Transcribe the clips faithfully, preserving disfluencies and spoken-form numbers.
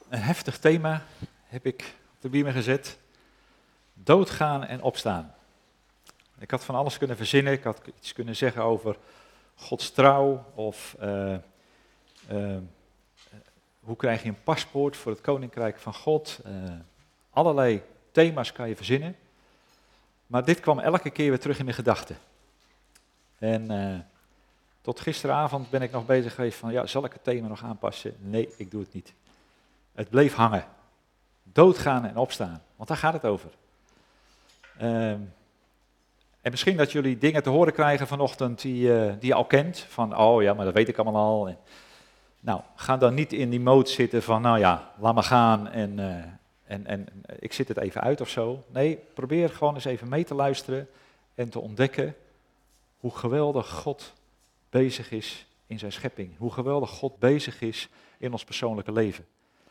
Een heftig thema heb ik op de biemen gezet. Doodgaan en opstaan. Ik had van alles kunnen verzinnen. Ik had iets kunnen zeggen over Gods trouw. Of uh, uh, hoe krijg je een paspoort voor het koninkrijk van God. Uh, allerlei thema's kan je verzinnen. Maar dit kwam elke keer weer terug in mijn gedachten. En uh, tot gisteravond ben ik nog bezig geweest van, ja, zal ik het thema nog aanpassen? Nee, ik doe het niet. Het bleef hangen. Doodgaan en opstaan. Want daar gaat het over. Uh, en misschien dat jullie dingen te horen krijgen vanochtend die, uh, die je al kent. Van, oh ja, maar dat weet ik allemaal al. En, nou, ga dan niet in die mode zitten van, nou ja, laat maar gaan en, uh, en, en ik zit het even uit of zo. Nee, probeer gewoon eens even mee te luisteren en te ontdekken hoe geweldig God bezig is in zijn schepping. Hoe geweldig God bezig is in ons persoonlijke leven.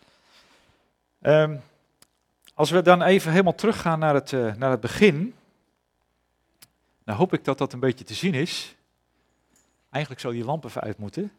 Um, als we dan even helemaal teruggaan naar het, uh, naar het begin, dan hoop ik dat dat een beetje te zien is. Eigenlijk zou die lamp even uit moeten.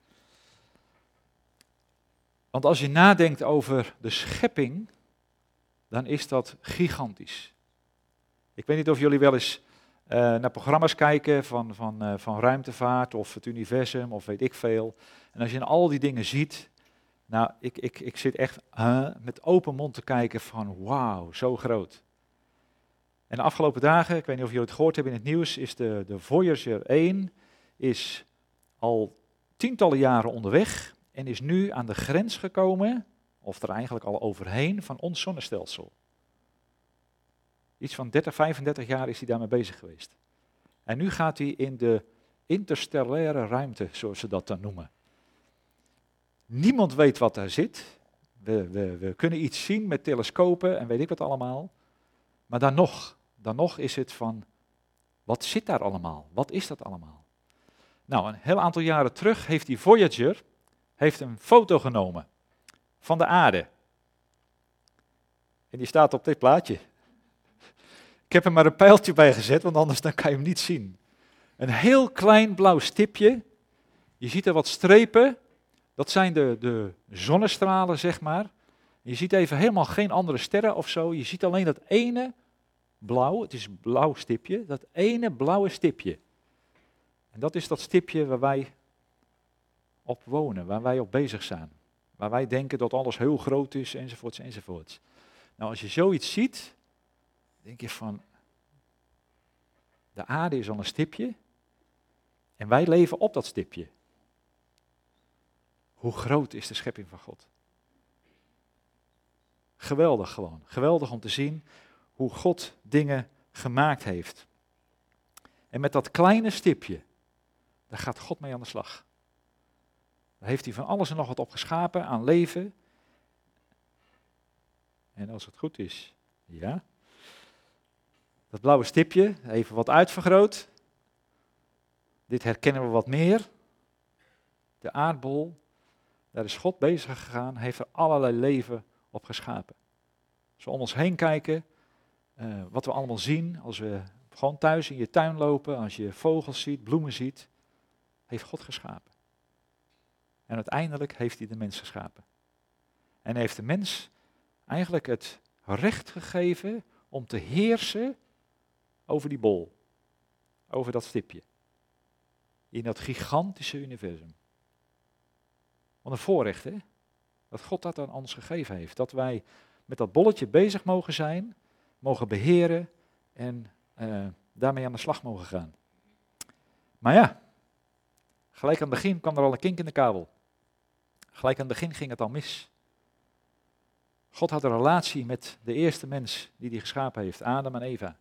Want als je nadenkt over de schepping, dan is dat gigantisch. Ik weet niet of jullie wel eens uh, naar programma's kijken van, van, uh, van ruimtevaart of het universum of weet ik veel. En als je al die dingen ziet, nou, ik, ik, ik zit echt uh, met open mond te kijken van wauw, zo groot. En de afgelopen dagen, ik weet niet of jullie het gehoord hebben in het nieuws, is de, de Voyager één is al tientallen jaren onderweg en is nu aan de grens gekomen, of er eigenlijk al overheen, van ons zonnestelsel. Iets van dertig, vijfendertig jaar is hij daarmee bezig geweest. En nu gaat hij in de interstellaire ruimte, zoals ze dat dan noemen. Niemand weet wat daar zit. We, we, we kunnen iets zien met telescopen en weet ik wat allemaal. Maar dan nog, dan nog is het van, wat zit daar allemaal? Wat is dat allemaal? Nou, een heel aantal jaren terug heeft die Voyager heeft een foto genomen van de aarde. En die staat op dit plaatje. Ik heb er maar een pijltje bij gezet, want anders dan kan je hem niet zien. Een heel klein blauw stipje. Je ziet er wat strepen. Dat zijn de, de zonnestralen, zeg maar. Je ziet even helemaal geen andere sterren of zo. Je ziet alleen dat ene blauw, het is een blauw stipje, dat ene blauwe stipje. En dat is dat stipje waar wij op wonen, waar wij op bezig zijn. Waar wij denken dat alles heel groot is, enzovoorts, enzovoorts. Nou, als je zoiets ziet, denk je van, de aarde is al een stipje en wij leven op dat stipje. Hoe groot is de schepping van God? Geweldig gewoon. Geweldig om te zien hoe God dingen gemaakt heeft. En met dat kleine stipje, daar gaat God mee aan de slag. Daar heeft hij van alles en nog wat op geschapen aan leven. En als het goed is, ja. Dat blauwe stipje, even wat uitvergroot. Dit herkennen we wat meer. De aardbol. Daar is God bezig gegaan, heeft er allerlei leven op geschapen. Als we om ons heen kijken, uh, wat we allemaal zien, als we gewoon thuis in je tuin lopen, als je vogels ziet, bloemen ziet, heeft God geschapen. En uiteindelijk heeft hij de mens geschapen. En heeft de mens eigenlijk het recht gegeven om te heersen over die bol, over dat stipje, in dat gigantische universum. Wat een voorrecht, hè? Dat God dat aan ons gegeven heeft. Dat wij met dat bolletje bezig mogen zijn, mogen beheren en uh, daarmee aan de slag mogen gaan. Maar ja, gelijk aan het begin kwam er al een kink in de kabel. Gelijk aan het begin ging het al mis. God had een relatie met de eerste mens die hij geschapen heeft, Adam en Eva.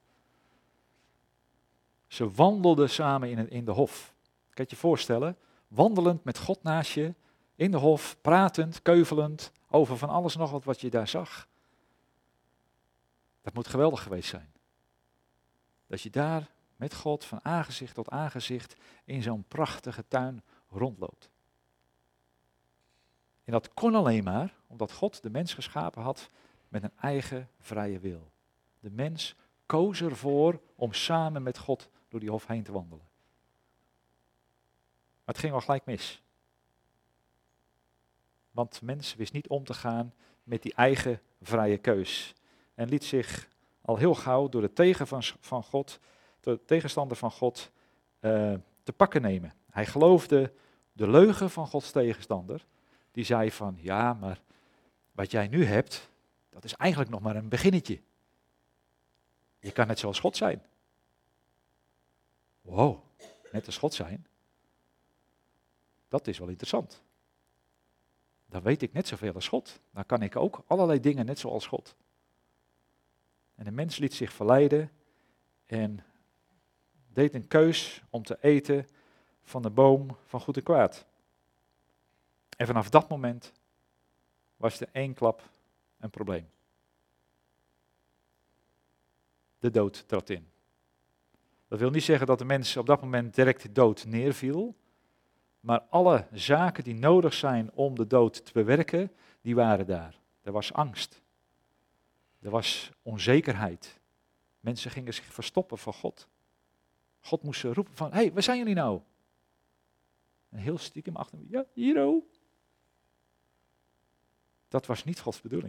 Ze wandelden samen in, in de hof. Kan je je voorstellen? Wandelend met God naast je. In de hof, pratend, keuvelend, over van alles nog wat wat je daar zag. Dat moet geweldig geweest zijn. Dat je daar met God van aangezicht tot aangezicht in zo'n prachtige tuin rondloopt. En dat kon alleen maar omdat God de mens geschapen had met een eigen vrije wil. De mens koos ervoor om samen met God door die hof heen te wandelen. Maar het ging al gelijk mis. Want de mens wist niet om te gaan met die eigen vrije keus. En liet zich al heel gauw door de, tegen van, van God, de tegenstander van God uh, te pakken nemen. Hij geloofde de leugen van Gods tegenstander. Die zei van, ja, maar wat jij nu hebt, dat is eigenlijk nog maar een beginnetje. Je kan net zoals God zijn. Wow, net als God zijn. Dat is wel interessant. Dan weet ik net zoveel als God. Dan kan ik ook allerlei dingen net zoals God. En de mens liet zich verleiden en deed een keus om te eten van de boom van goed en kwaad. En vanaf dat moment was er één klap een probleem. De dood trad in. Dat wil niet zeggen dat de mens op dat moment direct dood neerviel, maar alle zaken die nodig zijn om de dood te bewerken, die waren daar. Er was angst. Er was onzekerheid. Mensen gingen zich verstoppen voor God. God moest ze roepen van, hé, hey, waar zijn jullie nou? En heel stiekem achter hem, ja, hier oh. Dat was niet Gods bedoeling.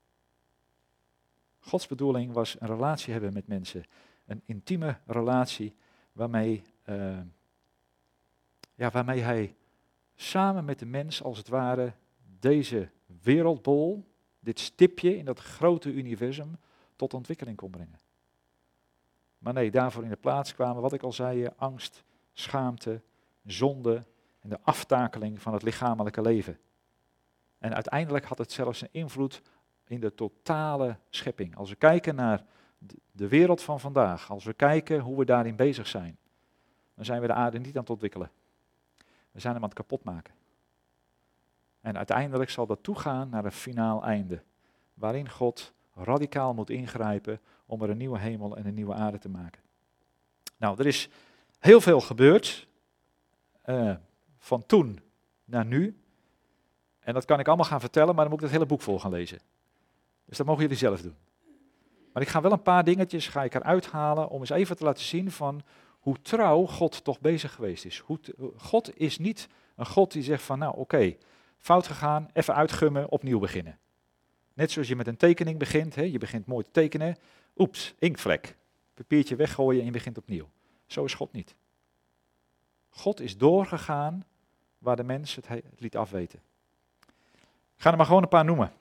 Gods bedoeling was een relatie hebben met mensen. Een intieme relatie waarmee, uh, ja, waarmee hij samen met de mens als het ware deze wereldbol, dit stipje in dat grote universum, tot ontwikkeling kon brengen. Maar nee, daarvoor in de plaats kwamen, wat ik al zei, angst, schaamte, zonde en de aftakeling van het lichamelijke leven. En uiteindelijk had het zelfs een invloed in de totale schepping. Als we kijken naar de wereld van vandaag, als we kijken hoe we daarin bezig zijn, dan zijn we de aarde niet aan het ontwikkelen. We zijn hem aan het kapotmaken. En uiteindelijk zal dat toegaan naar een finaal einde, waarin God radicaal moet ingrijpen om er een nieuwe hemel en een nieuwe aarde te maken. Nou, er is heel veel gebeurd, uh, van toen naar nu. En dat kan ik allemaal gaan vertellen, maar dan moet ik het hele boek vol gaan lezen. Dus dat mogen jullie zelf doen. Maar ik ga wel een paar dingetjes ga ik eruit halen om eens even te laten zien van hoe trouw God toch bezig geweest is. Hoe t- God is niet een God die zegt van nou oké, okay, fout gegaan, even uitgummen, opnieuw beginnen. Net zoals je met een tekening begint, hè, je begint mooi te tekenen, oeps, inktvlek, papiertje weggooien en je begint opnieuw. Zo is God niet. God is doorgegaan waar de mens het, he- het liet afweten. Ik ga er maar gewoon een paar noemen.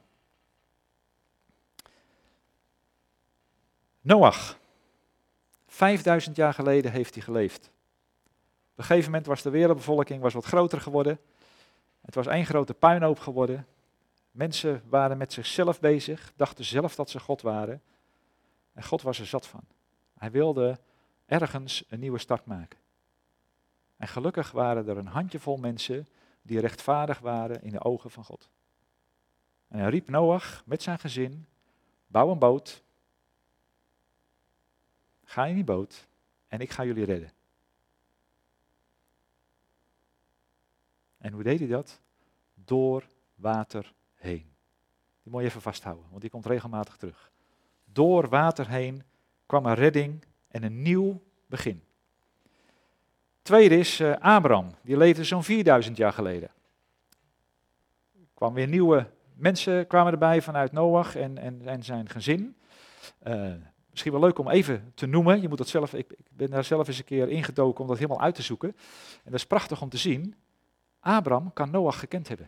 Noach. Vijfduizend jaar geleden heeft hij geleefd. Op een gegeven moment was de wereldbevolking was wat groter geworden. Het was één grote puinhoop geworden. Mensen waren met zichzelf bezig, dachten zelf dat ze God waren. En God was er zat van. Hij wilde ergens een nieuwe start maken. En gelukkig waren er een handjevol mensen die rechtvaardig waren in de ogen van God. En hij riep Noach met zijn gezin, bouw een boot. Ga in die boot en ik ga jullie redden. En hoe deed hij dat? Door water heen. Die moet je even vasthouden, want die komt regelmatig terug. Door water heen kwam een redding en een nieuw begin. Tweede is uh, Abraham, die leefde zo'n vierduizend jaar geleden. Er kwamen weer nieuwe mensen kwamen erbij vanuit Noach en, en, en zijn gezin. Uh, Misschien wel leuk om even te noemen. Je moet dat zelf, ik, ik ben daar zelf eens een keer ingedoken om dat helemaal uit te zoeken. En dat is prachtig om te zien. Abraham kan Noach gekend hebben.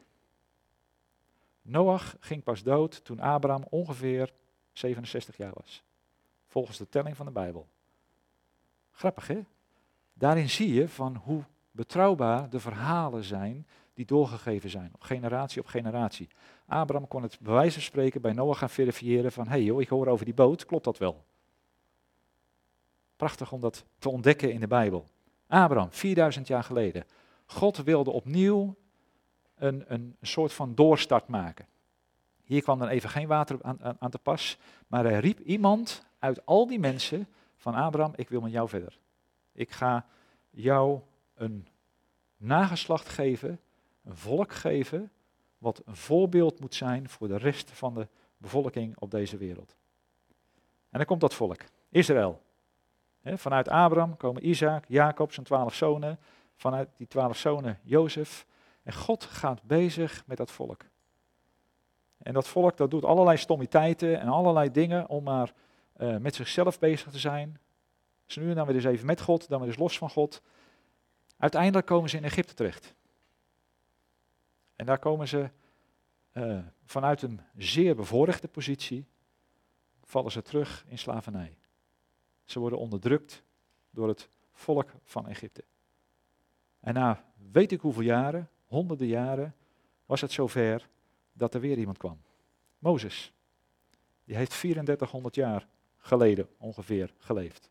Noach ging pas dood toen Abraham ongeveer zevenenzestig jaar was. Volgens de telling van de Bijbel. Grappig hè? Daarin zie je van hoe betrouwbaar de verhalen zijn die doorgegeven zijn. Op generatie op generatie. Abraham kon het bij wijze van spreken bij Noach gaan verifiëren van hé hey joh, ik hoor over die boot, klopt dat wel? Prachtig om dat te ontdekken in de Bijbel. Abraham, vierduizend jaar geleden. God wilde opnieuw een, een soort van doorstart maken. Hier kwam dan even geen water aan, aan, aan te pas, maar hij riep iemand uit al die mensen van Abraham, ik wil met jou verder. Ik ga jou een nageslacht geven, een volk geven, wat een voorbeeld moet zijn voor de rest van de bevolking op deze wereld. En dan komt dat volk, Israël. He, vanuit Abraham komen Isaac, Jacob, zijn twaalf zonen. Vanuit die twaalf zonen Jozef. En God gaat bezig met dat volk. En dat volk dat doet allerlei stommiteiten en allerlei dingen om maar uh, met zichzelf bezig te zijn. Dus nu en dan weer eens even met God, dan weer eens los van God. Uiteindelijk komen ze in Egypte terecht. En daar komen ze uh, vanuit een zeer bevoorrechte positie, vallen ze terug in slavernij. Ze worden onderdrukt door het volk van Egypte. En na weet ik hoeveel jaren, honderden jaren, was het zover dat er weer iemand kwam. Mozes. Die heeft drieëndertighonderd jaar geleden ongeveer geleefd.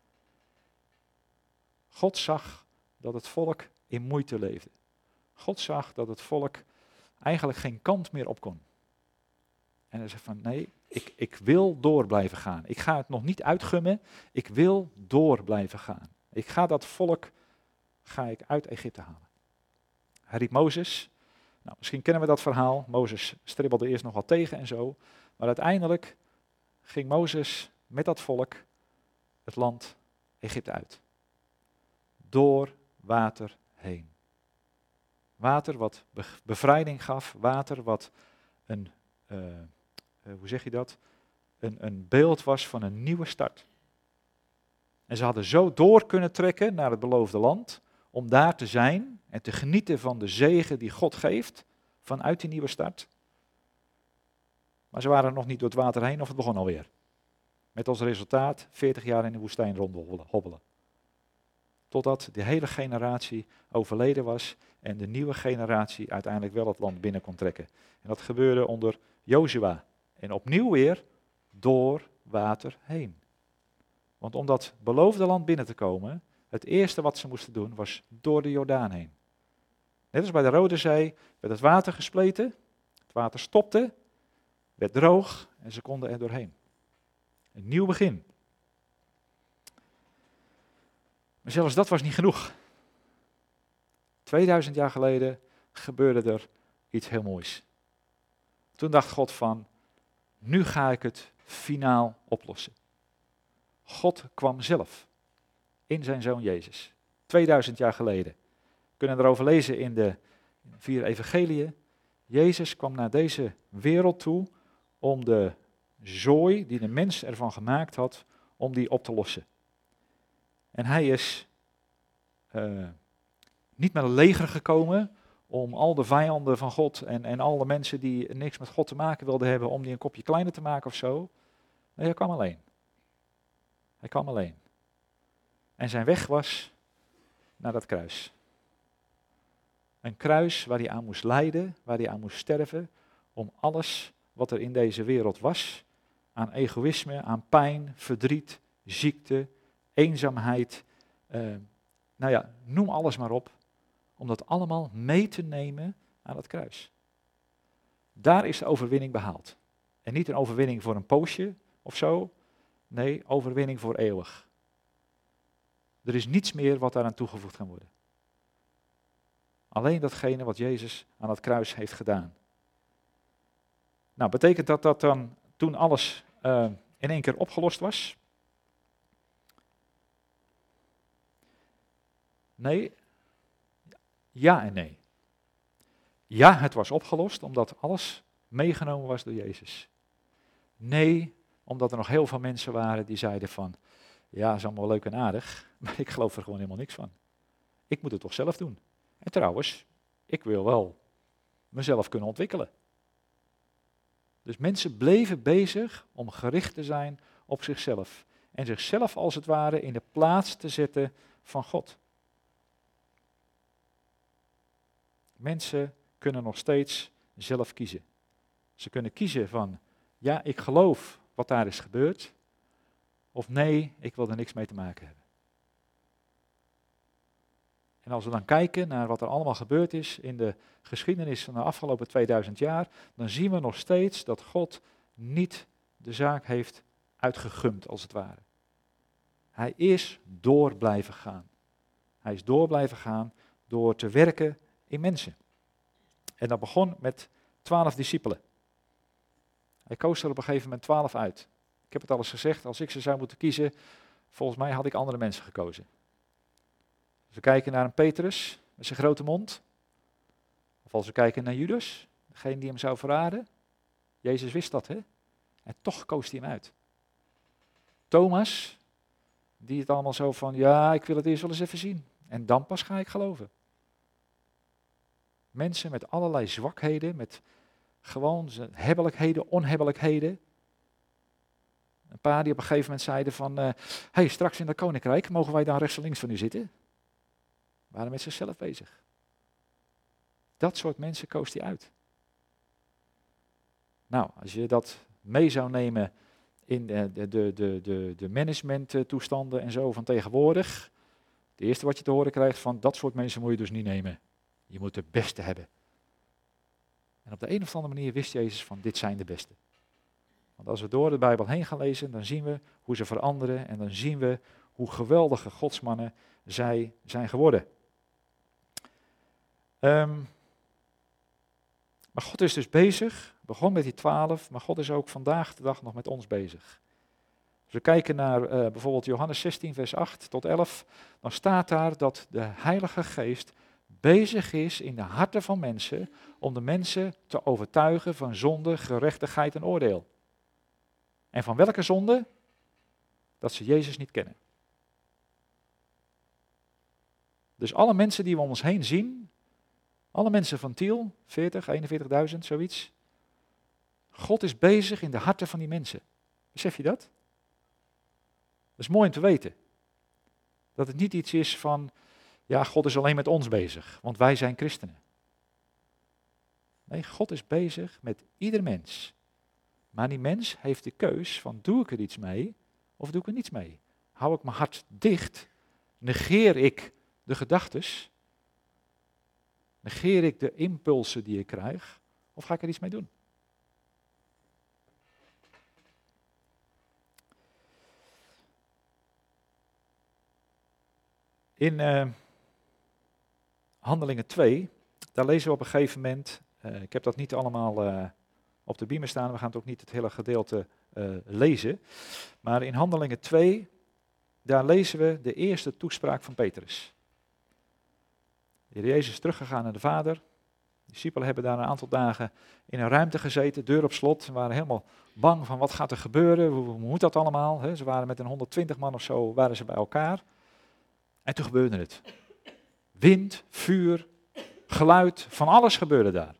God zag dat het volk in moeite leefde. God zag dat het volk eigenlijk geen kant meer op kon. En hij zei van nee, ik, ik wil door blijven gaan. Ik ga het nog niet uitgummen, ik wil door blijven gaan. Ik ga dat volk ga ik uit Egypte halen. Hij riep Mozes. Nou, misschien kennen we dat verhaal. Mozes stribbelde eerst nog wat tegen en zo. Maar uiteindelijk ging Mozes met dat volk het land Egypte uit. Door water heen. Water wat bevrijding gaf. Water wat een, uh, uh, hoe zeg je dat? Een, een beeld was van een nieuwe start. En ze hadden zo door kunnen trekken naar het beloofde land, om daar te zijn en te genieten van de zegen die God geeft vanuit die nieuwe start. Maar ze waren nog niet door het water heen of het begon alweer. Met als resultaat veertig jaar in de woestijn rondhobbelen. Totdat de hele generatie overleden was en de nieuwe generatie uiteindelijk wel het land binnen kon trekken. En dat gebeurde onder Jozua. En opnieuw weer door water heen. Want om dat beloofde land binnen te komen, het eerste wat ze moesten doen was door de Jordaan heen. Net als bij de Rode Zee werd het water gespleten, het water stopte, werd droog en ze konden er doorheen. Een nieuw begin. Maar zelfs dat was niet genoeg. tweeduizend jaar geleden gebeurde er iets heel moois. Toen dacht God van, nu ga ik het finaal oplossen. God kwam zelf in zijn Zoon Jezus. tweeduizend jaar geleden. We kunnen erover lezen in de vier evangeliën. Jezus kwam naar deze wereld toe om de zooi die de mens ervan gemaakt had, om die op te lossen. En hij is uh, niet met een leger gekomen om al de vijanden van God en, en al de mensen die niks met God te maken wilden hebben, om die een kopje kleiner te maken of zo. Nee, hij kwam alleen. Hij kwam alleen. En zijn weg was naar dat kruis. Een kruis waar hij aan moest lijden, waar hij aan moest sterven, om alles wat er in deze wereld was, aan egoïsme, aan pijn, verdriet, ziekte, eenzaamheid, uh, nou ja, noem alles maar op, om dat allemaal mee te nemen aan het kruis. Daar is de overwinning behaald. En niet een overwinning voor een poosje of zo, nee, overwinning voor eeuwig. Er is niets meer wat daaraan toegevoegd kan worden. Alleen datgene wat Jezus aan het kruis heeft gedaan. Nou, betekent dat dat dan toen alles uh, in één keer opgelost was? Nee. Ja en nee. Ja, het was opgelost omdat alles meegenomen was door Jezus. Nee, omdat er nog heel veel mensen waren die zeiden van, ja, is allemaal leuk en aardig, maar ik geloof er gewoon helemaal niks van. Ik moet het toch zelf doen. En trouwens, ik wil wel mezelf kunnen ontwikkelen. Dus mensen bleven bezig om gericht te zijn op zichzelf. En zichzelf als het ware in de plaats te zetten van God. Mensen kunnen nog steeds zelf kiezen. Ze kunnen kiezen van, ja, ik geloof wat daar is gebeurd. Of nee, ik wil er niks mee te maken hebben. En als we dan kijken naar wat er allemaal gebeurd is in de geschiedenis van de afgelopen tweeduizend jaar, dan zien we nog steeds dat God niet de zaak heeft uitgegumd, als het ware. Hij is door blijven gaan. Hij is door blijven gaan door te werken in mensen. En dat begon met twaalf discipelen. Hij koos er op een gegeven moment twaalf uit. Ik heb het al eens gezegd, als ik ze zou moeten kiezen, volgens mij had ik andere mensen gekozen. Als we kijken naar een Petrus met zijn grote mond, of als we kijken naar Judas, degene die hem zou verraden, Jezus wist dat, hè? En toch koos hij hem uit. Thomas, die het allemaal zo van, ja, ik wil het eerst wel eens even zien. En dan pas ga ik geloven. Mensen met allerlei zwakheden, met gewoon zijn hebbelijkheden, onhebbelijkheden. Een paar die op een gegeven moment zeiden van, hé, uh, hey, straks in dat koninkrijk, mogen wij dan rechts en links van u zitten? Waren met zichzelf bezig. Dat soort mensen koos hij uit. Nou, als je dat mee zou nemen in de, de, de, de, de, de managementtoestanden en zo van tegenwoordig. Het eerste wat je te horen krijgt van dat soort mensen moet je dus niet nemen. Je moet de beste hebben. En op de een of andere manier wist Jezus van dit zijn de beste. Want als we door de Bijbel heen gaan lezen, dan zien we hoe ze veranderen en dan zien we hoe geweldige godsmannen zij zijn geworden. Um, maar God is dus bezig, begon met die twaalf, maar God is ook vandaag de dag nog met ons bezig. Als we kijken naar uh, bijvoorbeeld Johannes zestien vers acht tot elf, dan staat daar dat de Heilige Geest bezig is in de harten van mensen om de mensen te overtuigen van zonde, gerechtigheid en oordeel. En van welke zonde? Dat ze Jezus niet kennen. Dus alle mensen die we om ons heen zien, alle mensen van Tiel, veertig, eenenveertigduizend, zoiets. God is bezig in de harten van die mensen. Besef je dat? Dat is mooi om te weten. Dat het niet iets is van, ja, God is alleen met ons bezig, want wij zijn christenen. Nee, God is bezig met ieder mens. Maar die mens heeft de keus van, doe ik er iets mee of doe ik er niets mee? Hou ik mijn hart dicht? Negeer ik de gedachtes? Negeer ik de impulsen die ik krijg? Of ga ik er iets mee doen? In uh, Handelingen twee, daar lezen we op een gegeven moment, uh, ik heb dat niet allemaal uh, op de beamer staan, we gaan het ook niet het hele gedeelte uh, lezen, maar in Handelingen twee, daar lezen we de eerste toespraak van Petrus. De Heer Jezus is teruggegaan naar de Vader. De discipelen hebben daar een aantal dagen in een ruimte gezeten, deur op slot. Ze waren helemaal bang van wat gaat er gebeuren, hoe, hoe moet dat allemaal? He, ze waren met een honderdtwintig man of zo, waren ze bij elkaar. En toen gebeurde het. Wind, vuur, geluid, van alles gebeurde daar.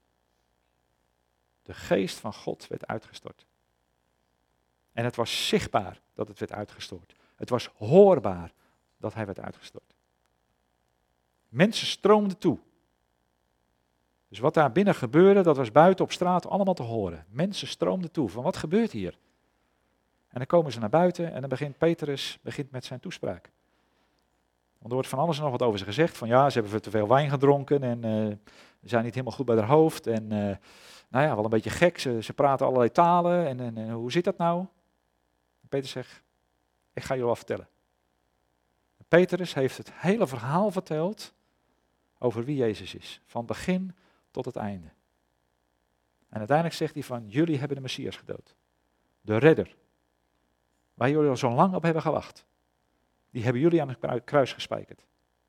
De geest van God werd uitgestort. En het was zichtbaar dat het werd uitgestort. Het was hoorbaar dat hij werd uitgestort. Mensen stroomden toe. Dus wat daar binnen gebeurde, dat was buiten op straat allemaal te horen. Mensen stroomden toe, van wat gebeurt hier? En dan komen ze naar buiten en dan begint Petrus begint met zijn toespraak. Want er wordt van alles en nog wat over ze gezegd. Van ja, ze hebben te veel wijn gedronken en uh, zijn niet helemaal goed bij haar hoofd. En uh, nou ja, wel een beetje gek, ze, ze praten allerlei talen. En, en, en hoe zit dat nou? En Petrus zegt, ik ga jullie wel vertellen. En Petrus heeft het hele verhaal verteld over wie Jezus is. Van begin tot het einde. En uiteindelijk zegt hij van, jullie hebben de Messias gedood. De redder. Waar jullie al zo lang op hebben gewacht. Die hebben jullie aan het kruis gespijkerd.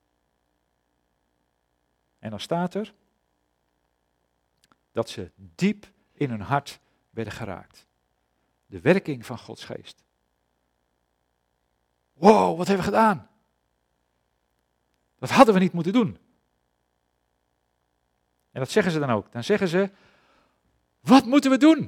En dan staat er dat ze diep in hun hart werden geraakt. De werking van Gods geest. Wow, wat hebben we gedaan? Dat hadden we niet moeten doen. En dat zeggen ze dan ook. Dan zeggen ze, wat moeten we doen?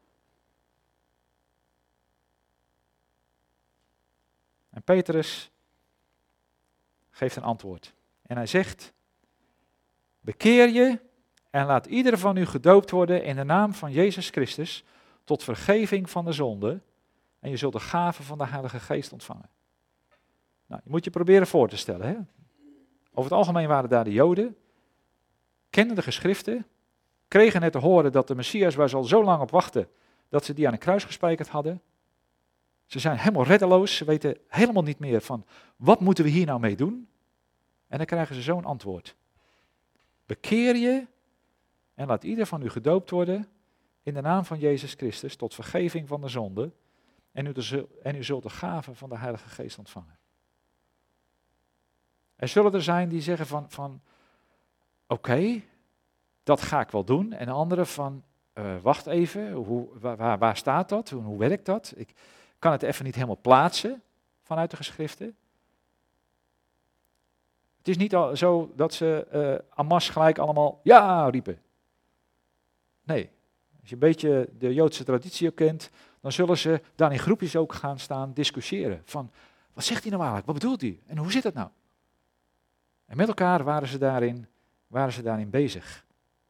En Petrus geeft een antwoord. En hij zegt, bekeer je en laat ieder van u gedoopt worden in de naam van Jezus Christus tot vergeving van de zonde en je zult de gave van de Heilige Geest ontvangen. Nou, je moet je proberen voor te stellen. Hè? Over het algemeen waren daar de Joden, kenden de geschriften, kregen net te horen dat de Messias waar ze al zo lang op wachten, dat ze die aan een kruis gespijkerd hadden. Ze zijn helemaal reddeloos, ze weten helemaal niet meer van, wat moeten we hier nou mee doen? En dan krijgen ze zo'n antwoord. Bekeer je en laat ieder van u gedoopt worden in de naam van Jezus Christus tot vergeving van de zonde en u, de, en u zult de gave van de Heilige Geest ontvangen. Er zullen er zijn die zeggen van, van oké, okay, dat ga ik wel doen. En anderen van, uh, wacht even, hoe, waar, waar staat dat? Hoe, hoe werkt dat? Ik kan het even niet helemaal plaatsen vanuit de geschriften. Het is niet al zo dat ze uh, en masse gelijk allemaal ja riepen. Nee, als je een beetje de Joodse traditie ook kent, dan zullen ze daar in groepjes ook gaan staan discussiëren. Van, wat zegt hij nou eigenlijk? Wat bedoelt hij? En hoe zit dat nou? En met elkaar waren ze daarin, waren ze daarin bezig.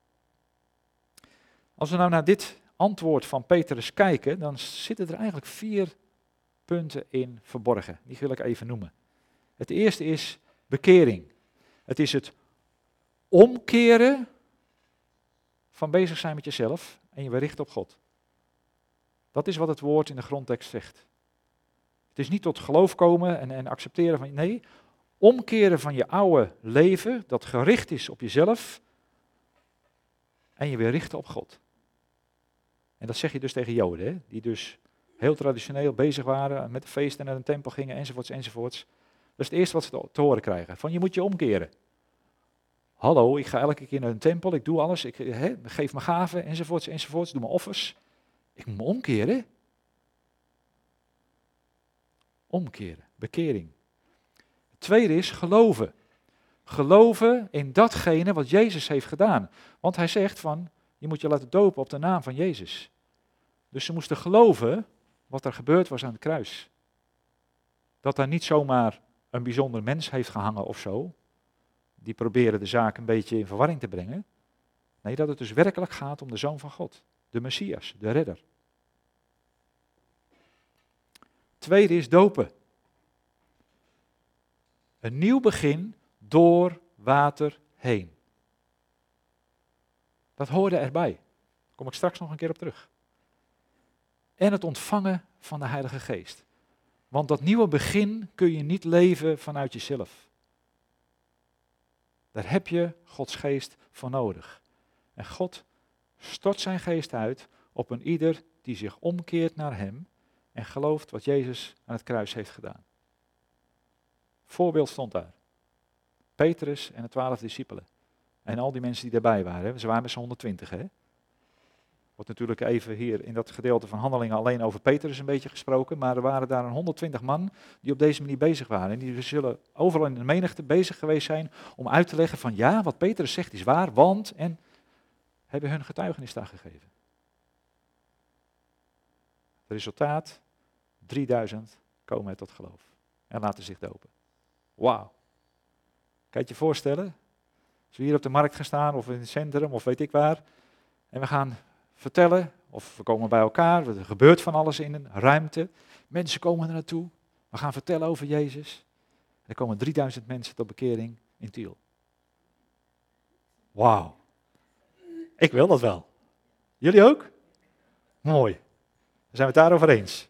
Als we nou naar dit antwoord van Petrus kijken, dan zitten er eigenlijk vier punten in verborgen. Die wil ik even noemen. Het eerste is bekering. Het is het omkeren van bezig zijn met jezelf en je weer richten op God. Dat is wat het woord in de grondtekst zegt. Het is niet tot geloof komen en, en accepteren van, nee, omkeren van je oude leven, dat gericht is op jezelf, en je weer richten op God. En dat zeg je dus tegen Joden, hè, die dus heel traditioneel bezig waren met de feesten en naar de tempel gingen, enzovoorts, enzovoorts. Dat is het eerste wat ze te horen krijgen, van je moet je omkeren. Hallo, ik ga elke keer naar een tempel, ik doe alles, ik he, geef mijn gaven, enzovoorts, enzovoorts, doe mijn offers. Ik moet me omkeren. Omkeren, bekering. Het tweede is geloven. Geloven in datgene wat Jezus heeft gedaan. Want hij zegt van, je moet je laten dopen op de naam van Jezus. Dus ze moesten geloven wat er gebeurd was aan het kruis. Dat daar niet zomaar een bijzonder mens heeft gehangen of zo. Die proberen de zaak een beetje in verwarring te brengen. Nee, dat het dus werkelijk gaat om de Zoon van God. De Messias, de redder. Tweede is dopen. Een nieuw begin door water heen. Dat hoorde erbij. Daar kom ik straks nog een keer op terug. En het ontvangen van de Heilige Geest. Want dat nieuwe begin kun je niet leven vanuit jezelf. Daar heb je Gods geest voor nodig. En God stort zijn geest uit op een ieder die zich omkeert naar hem en gelooft wat Jezus aan het kruis heeft gedaan. Voorbeeld stond daar. Petrus en de twaalf discipelen. En al die mensen die daarbij waren. Ze waren met z'n honderdtwintig, hè. Wordt natuurlijk even hier in dat gedeelte van Handelingen alleen over Petrus een beetje gesproken. Maar er waren daar een honderdtwintig man die op deze manier bezig waren. En die zullen overal in de menigte bezig geweest zijn om uit te leggen van ja, wat Petrus zegt is waar, want... En hebben hun getuigenis daar gegeven. Het resultaat, drieduizend komen tot geloof. En laten zich dopen. Wauw. Kan je je voorstellen? Als we hier op de markt gaan staan of in het centrum of weet ik waar. En we gaan vertellen, of we komen bij elkaar, er gebeurt van alles in een ruimte. Mensen komen er naartoe, we gaan vertellen over Jezus. Er komen drieduizend mensen tot bekering in Tiel. Wauw. Ik wil dat wel. Jullie ook? Mooi. Dan zijn we het daarover eens.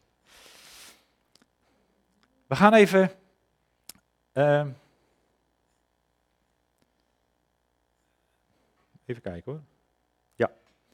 We gaan even... Uh, even kijken hoor. Ja.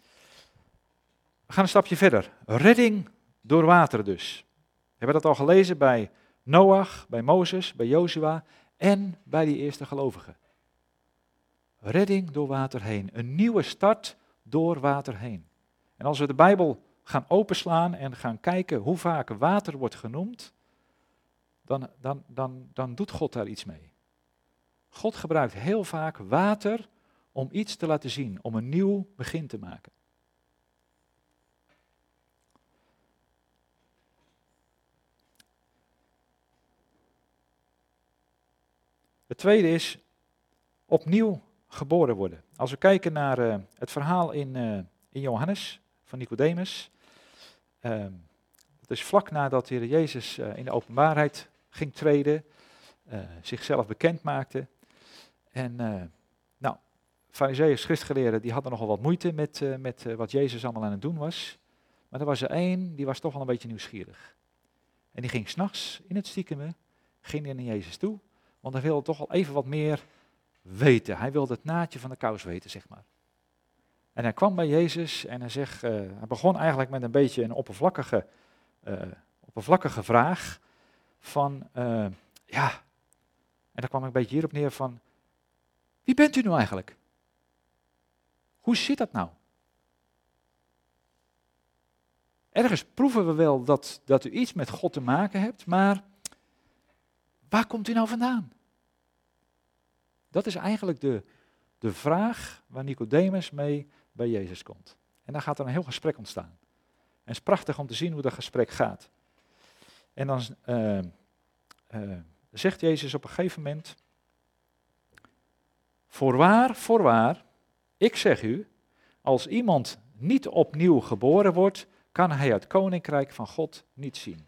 We gaan een stapje verder. Redding door water dus. We hebben dat al gelezen bij Noach, bij Mozes, bij Jozua en bij die eerste gelovigen. Redding door water heen. Een nieuwe start door water heen. En als we de Bijbel gaan openslaan en gaan kijken hoe vaak water wordt genoemd, dan, dan, dan, dan doet God daar iets mee. God gebruikt heel vaak water om iets te laten zien, om een nieuw begin te maken. Het tweede is opnieuw geboren worden. Als we kijken naar uh, het verhaal in, uh, in Johannes van Nicodemus. Uh, dat is vlak nadat de Heer Jezus uh, in de openbaarheid ging treden, uh, zichzelf bekend maakte. En uh, nou, Farizeeën, schriftgeleerden, die hadden nogal wat moeite met, uh, met uh, wat Jezus allemaal aan het doen was. Maar er was er één, die was toch wel een beetje nieuwsgierig. En die ging 's nachts in het stiekeme, ging naar Jezus toe, want hij wilde toch al even wat meer weten. Hij wilde het naadje van de kous weten, zeg maar. En hij kwam bij Jezus en hij, zegt, uh, hij begon eigenlijk met een beetje een oppervlakkige, uh, oppervlakkige vraag van, uh, ja, en dan kwam ik een beetje hierop neer van, wie bent u nou eigenlijk? Hoe zit dat nou? ergens proeven we wel dat, dat u iets met God te maken hebt, maar waar komt u nou vandaan? Dat is eigenlijk de, de vraag waar Nicodemus mee bij Jezus komt. En dan gaat er een heel gesprek ontstaan. En het is prachtig om te zien hoe dat gesprek gaat. En dan uh, uh, zegt Jezus op een gegeven moment, voorwaar, voorwaar, ik zeg u, als iemand niet opnieuw geboren wordt, kan hij het koninkrijk van God niet zien.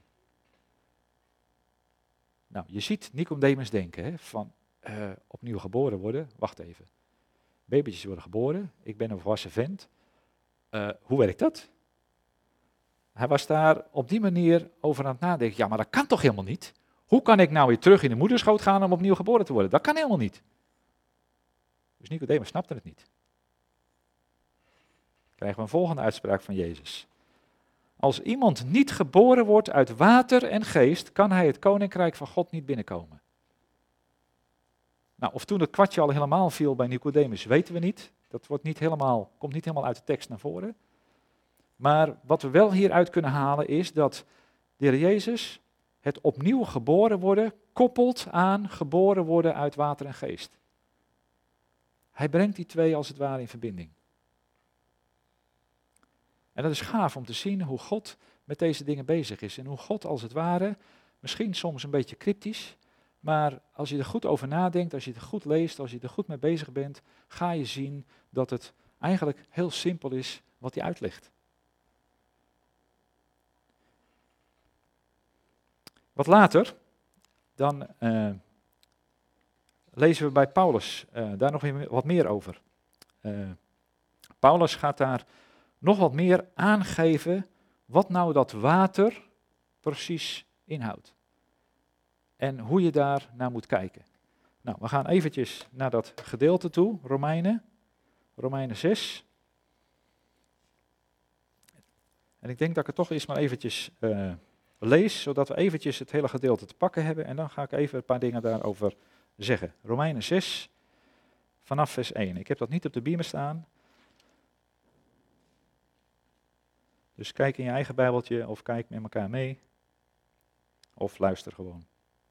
Nou, je ziet Nicodemus denken, hè, van uh, opnieuw geboren worden, wacht even. Babytjes worden geboren, ik ben een volwassen vent. Uh, hoe werkt dat? Hij was daar op die manier over aan het nadenken. Ja, maar dat kan toch helemaal niet? Hoe kan ik nou weer terug in de moederschoot gaan om opnieuw geboren te worden? Dat kan helemaal niet. Dus Nicodemus snapte het niet. Dan krijgen we een volgende uitspraak van Jezus. Als iemand niet geboren wordt uit water en geest, kan hij het koninkrijk van God niet binnenkomen. Nou, of toen het kwartje al helemaal viel bij Nicodemus, weten we niet. Dat wordt niet helemaal, komt niet helemaal uit de tekst naar voren. Maar wat we wel hieruit kunnen halen is dat de Heer Jezus het opnieuw geboren worden koppelt aan geboren worden uit water en geest. Hij brengt die twee als het ware in verbinding. En dat is gaaf om te zien hoe God met deze dingen bezig is. En hoe God als het ware, misschien soms een beetje cryptisch, maar als je er goed over nadenkt, als je het goed leest, als je er goed mee bezig bent, ga je zien dat het eigenlijk heel simpel is wat hij uitlegt. Wat later, dan uh, lezen we bij Paulus uh, daar nog weer wat meer over. Uh, Paulus gaat daar nog wat meer aangeven wat nou dat water precies inhoudt. En hoe je daar naar moet kijken. Nou, we gaan eventjes naar dat gedeelte toe, Romeinen, Romeinen zes. En ik denk dat ik het toch eens maar eventjes uh, lees, zodat we eventjes het hele gedeelte te pakken hebben. En dan ga ik even een paar dingen daarover zeggen. Romeinen zes, vanaf vers één. Ik heb dat niet op de beamer staan. Dus kijk in je eigen bijbeltje of kijk met elkaar mee. Of luister gewoon.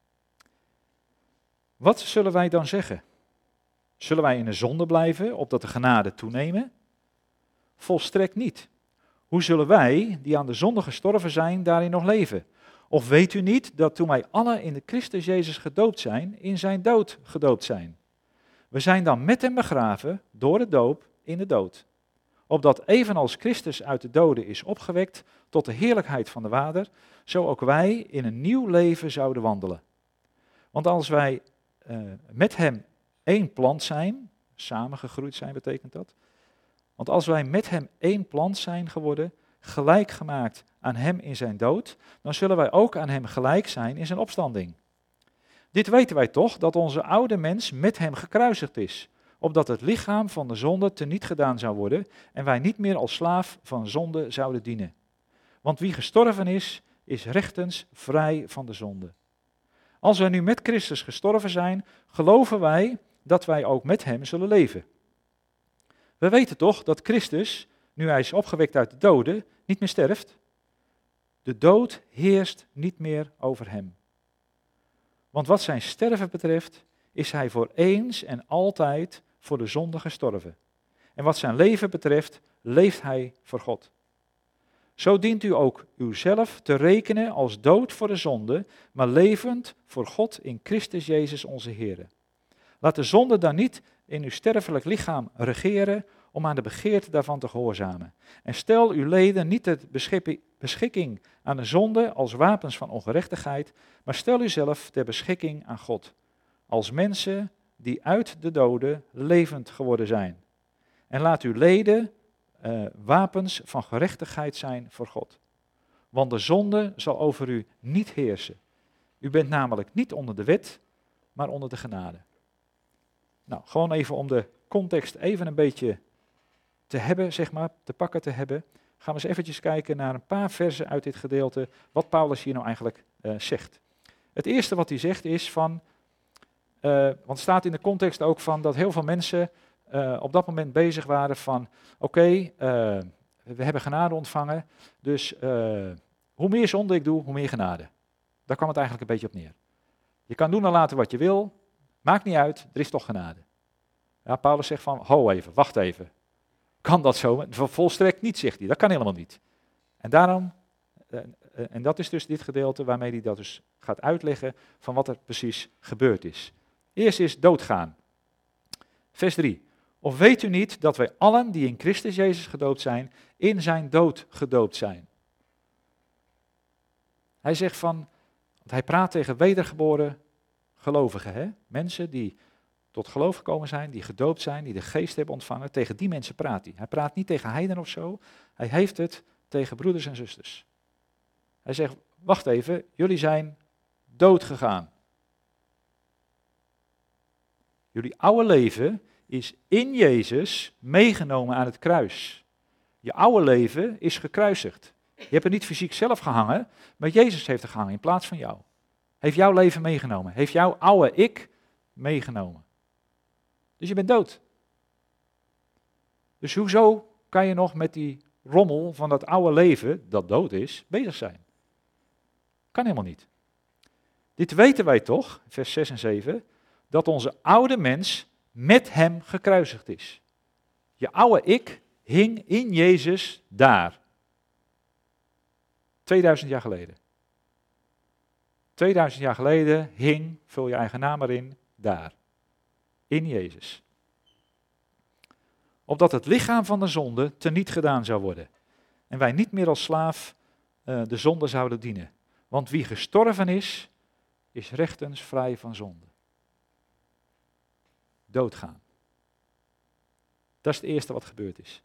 Wat zullen wij dan zeggen? Zullen wij in de zonde blijven, opdat de genade toenemen? Volstrekt niet. Hoe zullen wij, die aan de zonde gestorven zijn, daarin nog leven? Of weet u niet dat toen wij allen in de Christus Jezus gedoopt zijn, in zijn dood gedoopt zijn? We zijn dan met hem begraven, door de doop, in de dood. Opdat evenals Christus uit de doden is opgewekt tot de heerlijkheid van de Vader, zo ook wij in een nieuw leven zouden wandelen. Want als wij uh, met hem één plant zijn, samengegroeid zijn betekent dat. Want als wij met hem één plant zijn geworden, gelijk gemaakt aan hem in zijn dood, dan zullen wij ook aan hem gelijk zijn in zijn opstanding. Dit weten wij toch, dat onze oude mens met hem gekruisigd is, opdat het lichaam van de zonde teniet gedaan zou worden en wij niet meer als slaaf van zonde zouden dienen. Want wie gestorven is, is rechtens vrij van de zonde. Als wij nu met Christus gestorven zijn, geloven wij dat wij ook met hem zullen leven. We weten toch dat Christus, nu hij is opgewekt uit de doden, niet meer sterft. De dood heerst niet meer over hem. Want wat zijn sterven betreft, is hij voor eens en altijd voor de zonde gestorven. En wat zijn leven betreft, leeft hij voor God. Zo dient u ook uzelf te rekenen als dood voor de zonde, maar levend voor God in Christus Jezus onze Heer. Laat de zonde dan niet in uw sterfelijk lichaam regeren om aan de begeerte daarvan te gehoorzamen. En stel uw leden niet ter beschikking aan de zonde als wapens van ongerechtigheid, maar stel uzelf ter beschikking aan God, als mensen die uit de doden levend geworden zijn. En laat uw leden uh, wapens van gerechtigheid zijn voor God. Want de zonde zal over u niet heersen. U bent namelijk niet onder de wet, maar onder de genade. Nou, gewoon even om de context even een beetje te hebben, zeg maar, te pakken te hebben, gaan we eens eventjes kijken naar een paar versen uit dit gedeelte, wat Paulus hier nou eigenlijk uh, zegt. Het eerste wat hij zegt is van, uh, want het staat in de context ook van dat heel veel mensen uh, op dat moment bezig waren van, oké, okay, uh, we hebben genade ontvangen, dus uh, hoe meer zonde ik doe, hoe meer genade. Daar kwam het eigenlijk een beetje op neer. Je kan doen en laten wat je wil, maakt niet uit, er is toch genade. Ja, Paulus zegt van, ho even, wacht even. Kan dat zo? Volstrekt niet, zegt hij, dat kan helemaal niet. En daarom, uh, uh, en dat is dus dit gedeelte waarmee hij dat dus gaat uitleggen van wat er precies gebeurd is. Eerst is doodgaan. Vers drie. Of weet u niet dat wij allen die in Christus Jezus gedoopt zijn, in zijn dood gedoopt zijn? Hij zegt van, want hij praat tegen wedergeboren gelovigen, hè? Mensen die tot geloof gekomen zijn, die gedoopt zijn, die de geest hebben ontvangen, tegen die mensen praat hij. Hij praat niet tegen heiden of zo, hij heeft het tegen broeders en zusters. Hij zegt, wacht even, jullie zijn dood gegaan. Jullie oude leven is in Jezus meegenomen aan het kruis. Je oude leven is gekruisigd. Je hebt er niet fysiek zelf gehangen, maar Jezus heeft er gehangen in plaats van jou. Heeft jouw leven meegenomen. Heeft jouw oude ik meegenomen. Dus je bent dood. Dus hoezo kan je nog met die rommel van dat oude leven, dat dood is, bezig zijn? Kan helemaal niet. Dit weten wij toch, vers zes en zeven, dat onze oude mens met hem gekruisigd is. Je oude ik hing in Jezus daar. tweeduizend jaar geleden. tweeduizend jaar geleden hing, vul je eigen naam erin, daar. In Jezus. Opdat het lichaam van de zonde teniet gedaan zou worden. En wij niet meer als slaaf uh, de zonde zouden dienen. Want wie gestorven is, is rechtens vrij van zonde. Doodgaan. Dat is het eerste wat gebeurd is.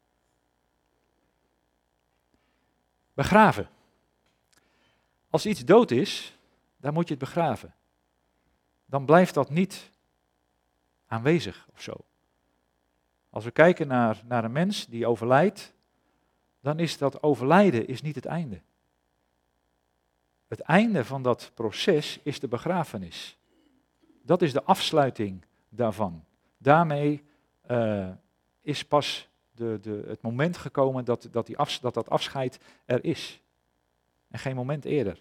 Begraven. Als iets dood is, dan moet je het begraven. Dan blijft dat niet aanwezig of zo. Als we kijken naar, naar een mens die overlijdt, dan is dat overlijden is niet het einde. Het einde van dat proces is de begrafenis. Dat is de afsluiting daarvan. Daarmee uh, is pas de, de, het moment gekomen dat, dat, die afs, dat dat afscheid er is. En geen moment eerder.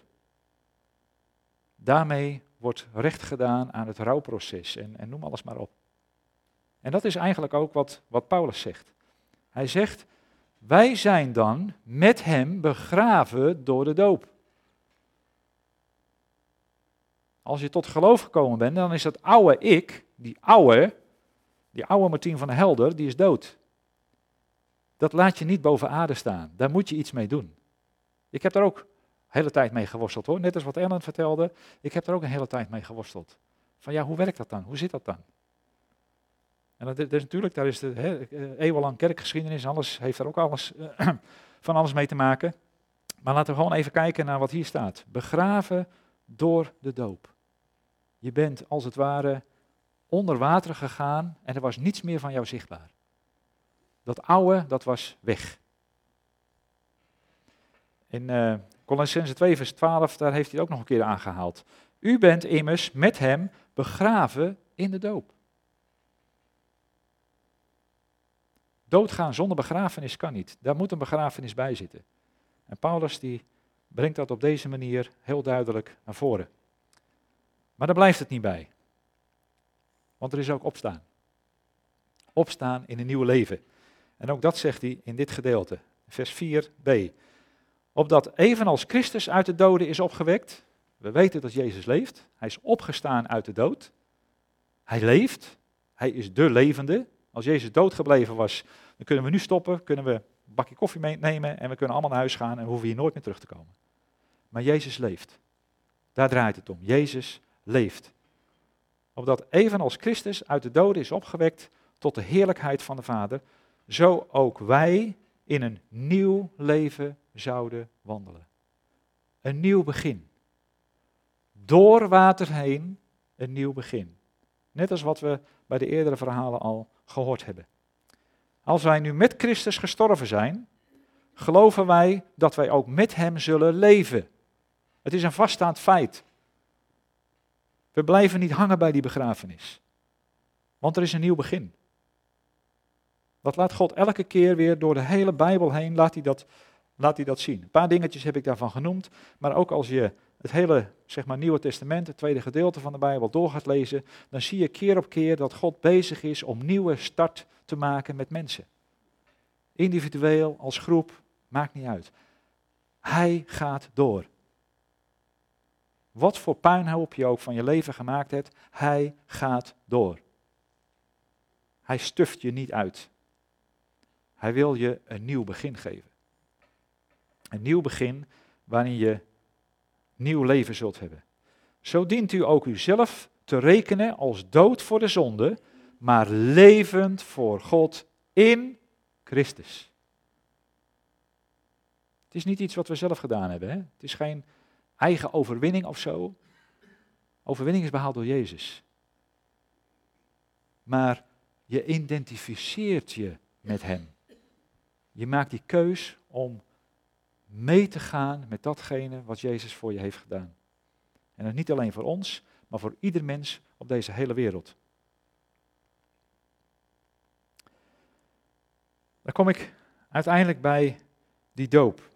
Daarmee wordt recht gedaan aan het rouwproces en, en noem alles maar op. En dat is eigenlijk ook wat, wat Paulus zegt. Hij zegt, wij zijn dan met hem begraven door de doop. Als je tot geloof gekomen bent, dan is dat oude ik, die oude, die oude Martien van Helder, die is dood. Dat laat je niet boven aarde staan. Daar moet je iets mee doen. Ik heb daar ook de hele tijd mee geworsteld hoor. Net als wat Ellen vertelde. Ik heb er ook een hele tijd mee geworsteld. Van ja, hoe werkt dat dan? Hoe zit dat dan? En dat is, dat is natuurlijk, daar is de he, eeuwenlang kerkgeschiedenis. Alles heeft daar ook alles, uh, van alles mee te maken. Maar laten we gewoon even kijken naar wat hier staat. Begraven door de doop. Je bent als het ware onder water gegaan en er was niets meer van jou zichtbaar. Dat oude, dat was weg. In uh, Colossenzen twee vers twaalf, daar heeft hij het ook nog een keer aangehaald. U bent immers met hem begraven in de doop. Doodgaan zonder begrafenis kan niet. Daar moet een begrafenis bij zitten. En Paulus die brengt dat op deze manier heel duidelijk naar voren. Maar daar blijft het niet bij. Want er is ook opstaan. Opstaan in een nieuw leven. En ook dat zegt hij in dit gedeelte, vers vier b. Opdat evenals Christus uit de doden is opgewekt, we weten dat Jezus leeft, hij is opgestaan uit de dood, hij leeft, hij is de levende. Als Jezus doodgebleven was, dan kunnen we nu stoppen, kunnen we een bakje koffie meenemen en we kunnen allemaal naar huis gaan en we hoeven hier nooit meer terug te komen. Maar Jezus leeft. Daar draait het om. Jezus leeft. Opdat evenals Christus uit de doden is opgewekt tot de heerlijkheid van de Vader, zo ook wij in een nieuw leven zouden wandelen. Een nieuw begin. Door water heen een nieuw begin. Net als wat we bij de eerdere verhalen al gehoord hebben. Als wij nu met Christus gestorven zijn, geloven wij dat wij ook met hem zullen leven. Het is een vaststaand feit. We blijven niet hangen bij die begrafenis. Want er is een nieuw begin. Dat laat God elke keer weer door de hele Bijbel heen, laat hij dat, laat hij dat zien. Een paar dingetjes heb ik daarvan genoemd, maar ook als je het hele zeg maar, Nieuwe Testament, het tweede gedeelte van de Bijbel, door gaat lezen, dan zie je keer op keer dat God bezig is om nieuwe start te maken met mensen. Individueel, als groep, maakt niet uit. Hij gaat door. Wat voor puinhoop je ook van je leven gemaakt hebt, hij gaat door. Hij stuft je niet uit. Hij wil je een nieuw begin geven. Een nieuw begin waarin je nieuw leven zult hebben. Zo dient u ook uzelf te rekenen als dood voor de zonde, maar levend voor God in Christus. Het is niet iets wat we zelf gedaan hebben. Hè? Het is geen eigen overwinning of zo. Overwinning is behaald door Jezus. Maar je identificeert je met hem. Je maakt die keus om mee te gaan met datgene wat Jezus voor je heeft gedaan. En dat niet alleen voor ons, maar voor ieder mens op deze hele wereld. Dan kom ik uiteindelijk bij die doop.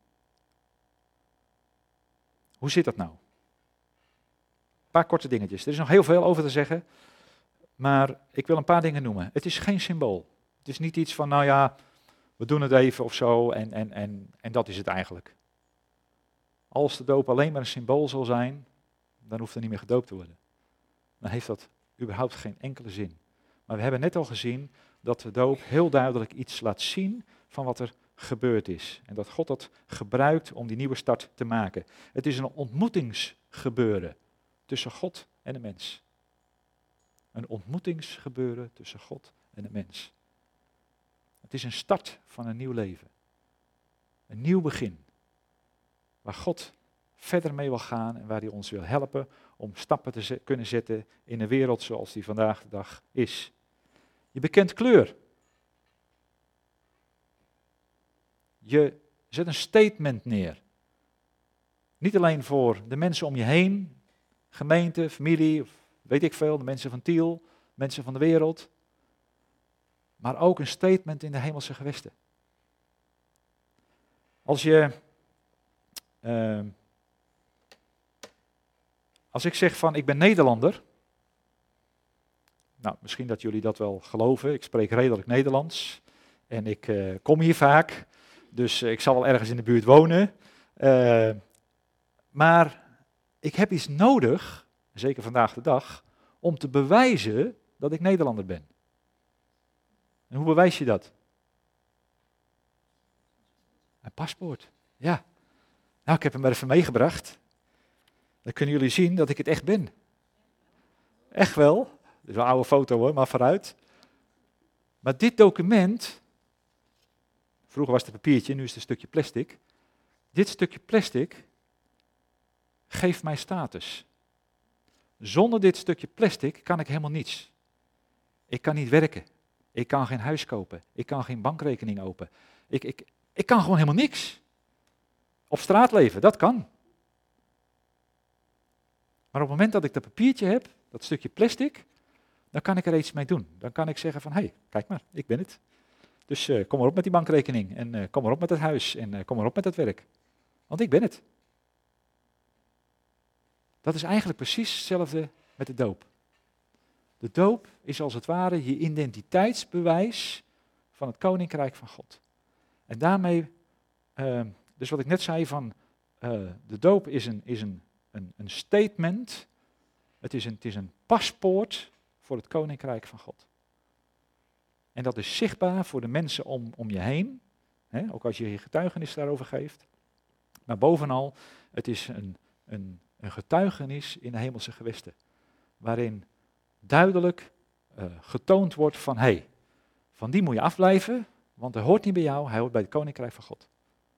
Hoe zit dat nou? Een paar korte dingetjes. Er is nog heel veel over te zeggen, maar ik wil een paar dingen noemen. Het is geen symbool. Het is niet iets van, nou ja, we doen het even of zo en, en, en, en dat is het eigenlijk. Als de doop alleen maar een symbool zal zijn, dan hoeft er niet meer gedoopt te worden. Dan heeft dat überhaupt geen enkele zin. Maar we hebben net al gezien dat de doop heel duidelijk iets laat zien van wat er gebeurd is. En dat God dat gebruikt om die nieuwe start te maken. Het is een ontmoetingsgebeuren tussen God en de mens. Een ontmoetingsgebeuren tussen God en de mens. Het is een start van een nieuw leven. Een nieuw begin. Waar God verder mee wil gaan en waar hij ons wil helpen om stappen te ze- kunnen zetten in een wereld zoals die vandaag de dag is. Je bekent kleur. Je zet een statement neer. Niet alleen voor de mensen om je heen, gemeente, familie, of weet ik veel, de mensen van Tiel, mensen van de wereld. Maar ook een statement in de hemelse gewesten. Als je, uh, als ik zeg van ik ben Nederlander, nou misschien dat jullie dat wel geloven, ik spreek redelijk Nederlands en ik uh, kom hier vaak, dus uh, ik zal wel ergens in de buurt wonen. Uh, maar ik heb iets nodig, zeker vandaag de dag, om te bewijzen dat ik Nederlander ben. En hoe bewijs je dat? Een paspoort, ja. Nou, ik heb hem er even meegebracht. Dan kunnen jullie zien dat ik het echt ben. Echt wel. Dit is wel een oude foto hoor, maar vooruit. Maar dit document, vroeger was het een papiertje, nu is het een stukje plastic. Dit stukje plastic geeft mij status. Zonder dit stukje plastic kan ik helemaal niets. Ik kan niet werken. Ik kan geen huis kopen. Ik kan geen bankrekening openen. Ik, ik, ik kan gewoon helemaal niks. Op straat leven, dat kan. Maar op het moment dat ik dat papiertje heb, dat stukje plastic, dan kan ik er iets mee doen. Dan kan ik zeggen van, hé, hey, kijk maar, ik ben het. Dus uh, kom maar op met die bankrekening en uh, kom maar op met het huis en uh, kom maar op met het werk. Want ik ben het. Dat is eigenlijk precies hetzelfde met de doop. De doop is als het ware je identiteitsbewijs van het koninkrijk van God. En daarmee, uh, dus wat ik net zei van, uh, de doop is een, is een, een, een statement, het is een, het is een paspoort voor het koninkrijk van God. En dat is zichtbaar voor de mensen om, om je heen, hè, ook als je je getuigenis daarover geeft. Maar bovenal, het is een, een, een getuigenis in de hemelse gewesten, waarin duidelijk uh, getoond wordt van, hé, hey, van die moet je afblijven, want hij hoort niet bij jou, hij hoort bij het koninkrijk van God.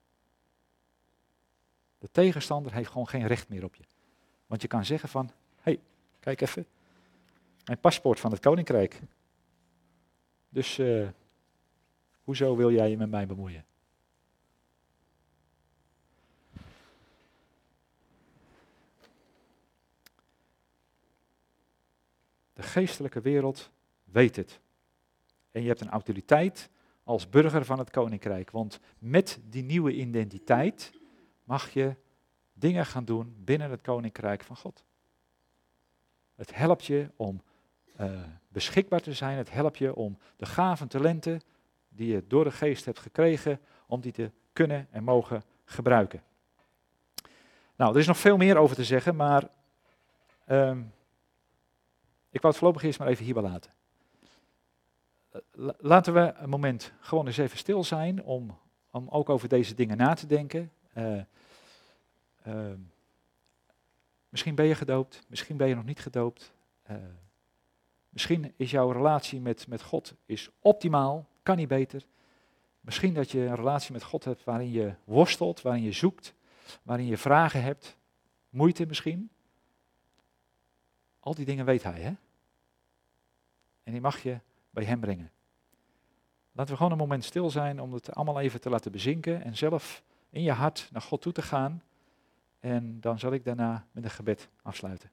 De tegenstander heeft gewoon geen recht meer op je. Want je kan zeggen van, hé, hey, kijk even, mijn paspoort van het koninkrijk. Dus uh, hoezo wil jij je met mij bemoeien? De geestelijke wereld weet het. En je hebt een autoriteit als burger van het koninkrijk. Want met die nieuwe identiteit mag je dingen gaan doen binnen het koninkrijk van God. Het helpt je om uh, beschikbaar te zijn. Het helpt je om de gaven, talenten die je door de geest hebt gekregen, om die te kunnen en mogen gebruiken. Nou, er is nog veel meer over te zeggen, maar um, ik wou het voorlopig eerst maar even hierbij laten. Laten we een moment gewoon eens even stil zijn om, om ook over deze dingen na te denken. Uh, uh, misschien ben je gedoopt, misschien ben je nog niet gedoopt. Uh, misschien is jouw relatie met, met God is optimaal, kan niet beter. Misschien dat je een relatie met God hebt waarin je worstelt, waarin je zoekt, waarin je vragen hebt, moeite misschien. Al die dingen weet hij, hè? En die mag je bij hem brengen. Laten we gewoon een moment stil zijn om het allemaal even te laten bezinken en zelf in je hart naar God toe te gaan. En dan zal ik daarna met een gebed afsluiten.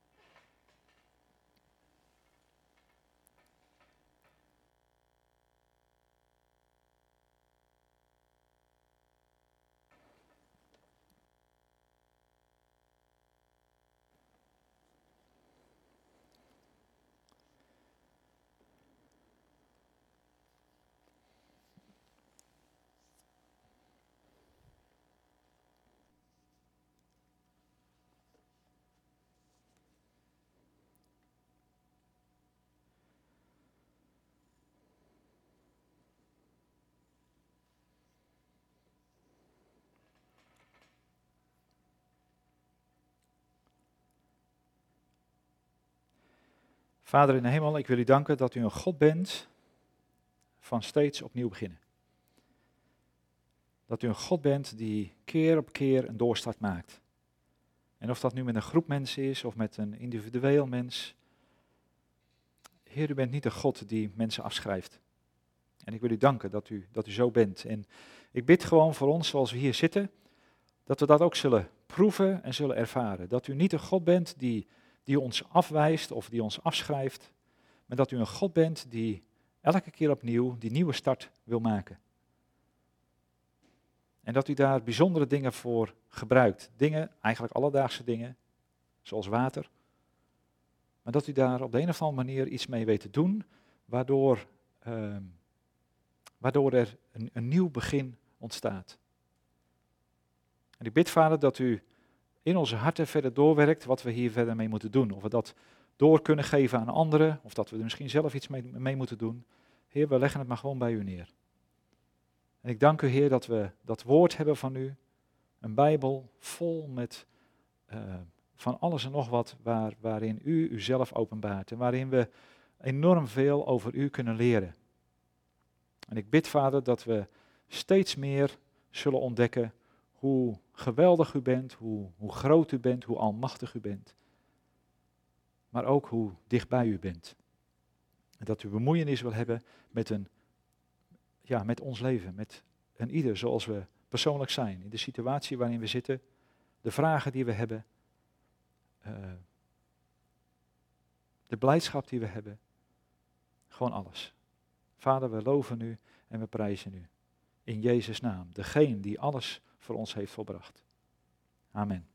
Vader in de hemel, ik wil u danken dat u een God bent van steeds opnieuw beginnen. Dat u een God bent die keer op keer een doorstart maakt. En of dat nu met een groep mensen is of met een individueel mens. Heer, u bent niet een God die mensen afschrijft. En ik wil u danken dat u, dat u zo bent. En ik bid gewoon voor ons zoals we hier zitten, dat we dat ook zullen proeven en zullen ervaren. Dat u niet een God bent die, die ons afwijst of die ons afschrijft, maar dat u een God bent die elke keer opnieuw die nieuwe start wil maken. En dat u daar bijzondere dingen voor gebruikt. Dingen, eigenlijk alledaagse dingen, zoals water. Maar dat u daar op de een of andere manier iets mee weet te doen, waardoor, uh, waardoor er een, een nieuw begin ontstaat. En ik bid, Vader, dat u in onze harten verder doorwerkt wat we hier verder mee moeten doen. Of we dat door kunnen geven aan anderen, of dat we er misschien zelf iets mee, mee moeten doen. Heer, we leggen het maar gewoon bij u neer. En ik dank u, Heer, dat we dat woord hebben van u. Een Bijbel vol met uh, van alles en nog wat waar, waarin u uzelf openbaart. En waarin we enorm veel over u kunnen leren. En ik bid, Vader, dat we steeds meer zullen ontdekken hoe geweldig u bent, hoe, hoe groot u bent, hoe almachtig u bent. Maar ook hoe dichtbij u bent. En dat u bemoeienis wil hebben met, een, ja, met ons leven, met een ieder zoals we persoonlijk zijn. In de situatie waarin we zitten, de vragen die we hebben, uh, de blijdschap die we hebben. Gewoon alles. Vader, we loven u en we prijzen u. In Jezus' naam, degene die alles voor ons heeft volbracht. Amen.